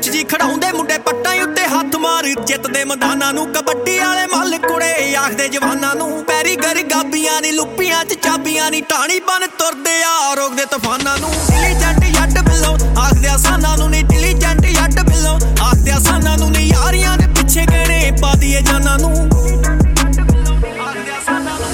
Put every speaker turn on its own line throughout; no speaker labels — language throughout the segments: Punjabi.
ਮੁੱਛ ਜੀ ਖੜਾਉਂਦੇ ਮੁੰਡੇ ਪੱਟਾਂ ਉੱਤੇ ਹੱਥ ਮਾਰ ਜਿੱਤਦੇ ਮੈਦਾਨਾਂ ਨੂੰ ਕਬੱਡੀ ਵਾਲੇ ਮੱਲ ਕੁੜੇ ਆਖਦੇ ਜਵਾਨਾਂ ਨੂੰ ਪੈਰੀ ਗਰ ਗਾਬੀਆਂ ਨੀ ਲੁੱਪੀਆਂ ਚ ਚਾਬੀਆਂ ਨੀ ਢਾਣੀ ਬਨ ਤੁਰਦੇ ਆ ਰੋਕਦੇ ਤੂਫਾਨਾਂ ਨੂੰ ਇੰਟੈਲੀਜੈਂਟ ਜੱਟ ਬਿੱਲੋਂ ਆਖਦੇ ਆਸਾਨਾਂ ਨੂੰ ਨੀ ਇੰਟੈਲੀਜੈਂਟ ਜੱਟ ਬਿੱਲੋਂ ਆਖਦੇ ਆਸਾਨਾਂ ਨੂੰ ਨੀ ਯਾਰੀਆਂ ਦੇ ਪਿੱਛੇ ਗਹਿਣੇ ਪਾ ਦੀਏ ਜਾਨਾਂ ਨੂੰ ਆਖਦੇ ਆਸਾਨਾਂ ਨੂੰ ਨੀ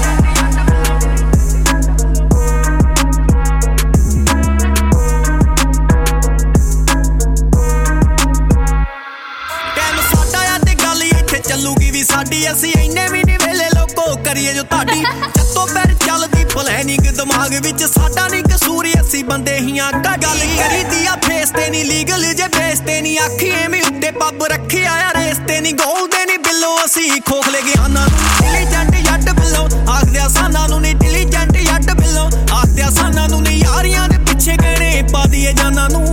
ਚੱਲੂਗੀ ਵੀ ਸਾਡੀ ਅਸੀਂ ਇੰਨੇ ਵੀ ਨੀ ਵੇਲੇ ਲੋਕੋ ਕਰੀਏ ਜੋ ਤੁਹਾਡੀ ਜੱਤੋਂ ਪੈਰ ਚੱਲਦੀ ਪਲੈਨਿੰਗ ਦਿਮਾਗ ਵਿੱਚ ਸਾਡਾ ਨੀ ਕਸੂਰ ਅਸੀਂ ਬੰਦੇ ਹੀ ਆ ਗੱਲ ਕਰੀਦੀ ਆ ਫੇਸ ਤੇ ਨੀ ਲੀਗਲ ਜੇ ਬੇਸ ਤੇ ਨੀ ਆਖੀ ਐਵੇਂ ਉੱਤੇ ਪੱਬ ਰੱਖਿਆ ਆ ਰੇਸ ਤੇ ਨੀ ਗੋਲ ਦੇ ਨੀ ਬਿੱਲੋ ਅਸੀਂ ਖੋਖਲੇ ਗਿਆਨਾਂ ਨੂੰ ਇੰਟੈਲੀਜੈਂਟ ਜੱਟ ਬਿੱਲੋ ਆਖਦੇ ਆਸਾਨਾਂ ਨੂੰ ਨੀ ਇੰਟੈਲੀਜੈਂਟ ਜੱਟ ਬਿੱਲੋ ਆਖਦੇ ਆਸਾਨਾਂ ਨੂੰ ਨੀ ਯਾਰੀਆਂ ਦੇ ਪਿੱਛੇ ਗਹਿਣੇ ਪਾ ਦੀਏ ਜਾਨਾਂ ਨੂੰ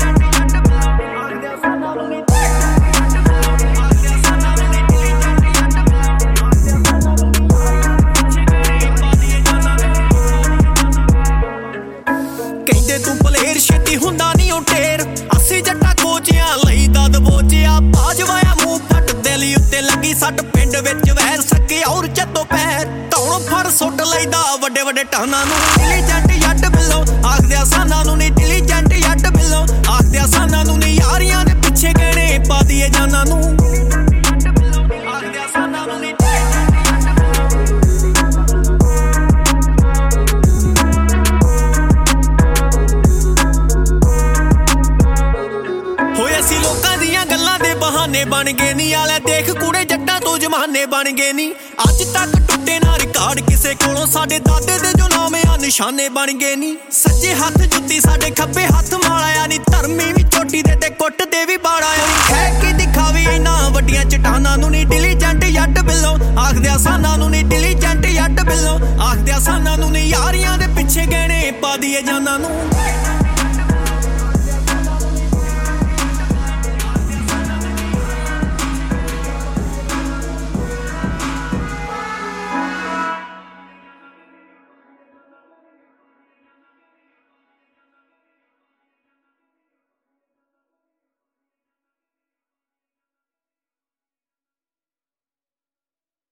ਤੂੰ ਪਲੇਰ ਛੇਤੀ ਹੁੰਦਾ ਨੀ ਉਹ ਢੇਰ ਅਸੀਂ ਜੱਟਾ ਕੋਚਿਆਂ ਲਈ ਦਦ ਬੋਚਿਆ ਬਾਜਵਾਇਆ ਮੂੰਹ ਫੱਟ ਦਿਲ ਉੱਤੇ ਲੱਗੀ ਸੱਟ ਪਿੰਡ ਵਿੱਚ ਵੈਰ ਸਕੇ ਔਰ ਚੱਤੋ ਪੈਰ ਧੌਣ ਫੜ ਸੁੱਟ ਲਈਦਾ ਵੱਡੇ ਵੱਡੇ ਟਾਨਾਂ ਨੂੰ ਇੰਟੈਲੀਜੈਂਟ ਜੱਟ ਬਿੱਲੋਂ ਆਖਦੇ ਆਸਾਨਾਂ ਨੂੰ ਨੀ ਇੰਟੈਲੀਜੈਂਟ ਜੱਟ ਬਿੱਲੋਂ ਆਖਦੇ ਆਸਾਨਾਂ ਨੂੰ ਨੀ ਯਾਰੀਆਂ ਦੇ ਪਿੱਛੇ ਗਹਿਣੇ ਪਾ ਦੀਏ ਜਾਨਾਂ ਨੂੰ ਆਖਦੇ ਆਸਾਨਾਂ ਨੂੰ ਨੀ ਅਸੀਂ ਲੋਕਾਂ ਦੀਆਂ ਗੱਲਾਂ ਦੇ ਬਹਾਨੇ ਬਣ ਗਏ ਨੀ ਆਲੇ ਦੇਖ ਕੂੜੇ ਜੱਟਾਂ ਤੋਂ ਜਮਾਨੇ ਬਣ ਗਏ ਨੀ ਅੱਜ ਤੱਕ ਟੁੱਟੇ ਨਾ ਰਿਕਾਰਡ ਕਿਸੇ ਕੋਲੋਂ ਸਾਡੇ ਦਾਦੇ ਦੇ ਜੋ ਨਾਮ ਆ ਨਿਸ਼ਾਨੇ ਬਣ ਗਏ ਨੀ ਸੱਜੇ ਹੱਥ ਜੁੱਤੀ ਸਾਡੇ ਖੱਬੇ ਹੱਥ ਮਾਲਿਆ ਨੀ ਧਰਮੀ ਵੀ ਚੋਟੀ ਦੇ ਤੇ ਕੁੱਟ ਦੇ ਵੀ ਬਾੜਾ ਹੈ ਕਿ ਦਿਖਾਵੇ ਇਹਨਾਂ ਵੱਡੀਆਂ ਚਟਾਨਾਂ ਨੂੰ ਨੀ ਇੰਟੈਲੀਜੈਂਟ ਜੱਟ ਬਿੱਲੋਂ ਆਖਦੇ ਆਸਾਨਾਂ ਨੂੰ ਨੀ ਇੰਟੈਲੀਜੈਂਟ ਜੱਟ ਬਿੱਲੋਂ ਆਖਦੇ ਆਸਾਨਾਂ ਨੂੰ ਨੀ ਯਾਰੀਆਂ ਦੇ ਪਿੱਛੇ ਗਹਿਣੇ ਪਾ ਦੀਏ ਜਾਨਾਂ ਨੂੰ